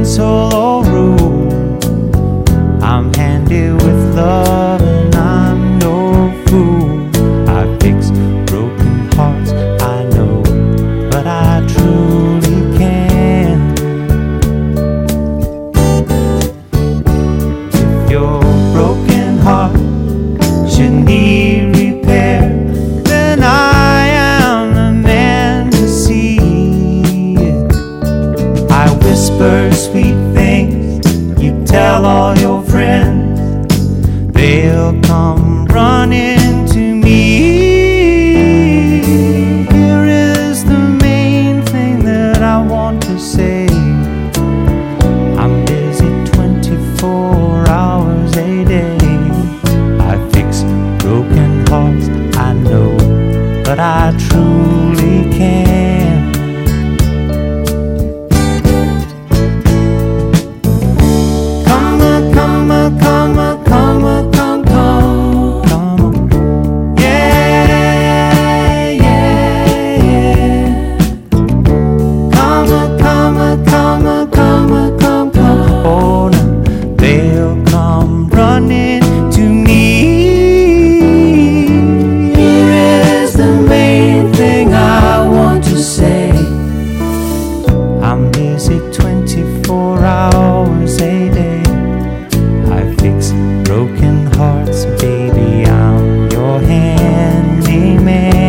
pencil or rule. I'm handy with love and I'm no fool. I fix broken hearts, I know, but I truly can. If your broken heart should need repair, then I am the man to see it. I whisper sweet things, you tell all your friends, they'll come running to me. Here is the main thing that I want to say. I'm busy 24 hours a day. I fix broken hearts, I know, but I truly can. I'm busy 24 hours a day. I fix broken hearts, baby, I'm your handyman.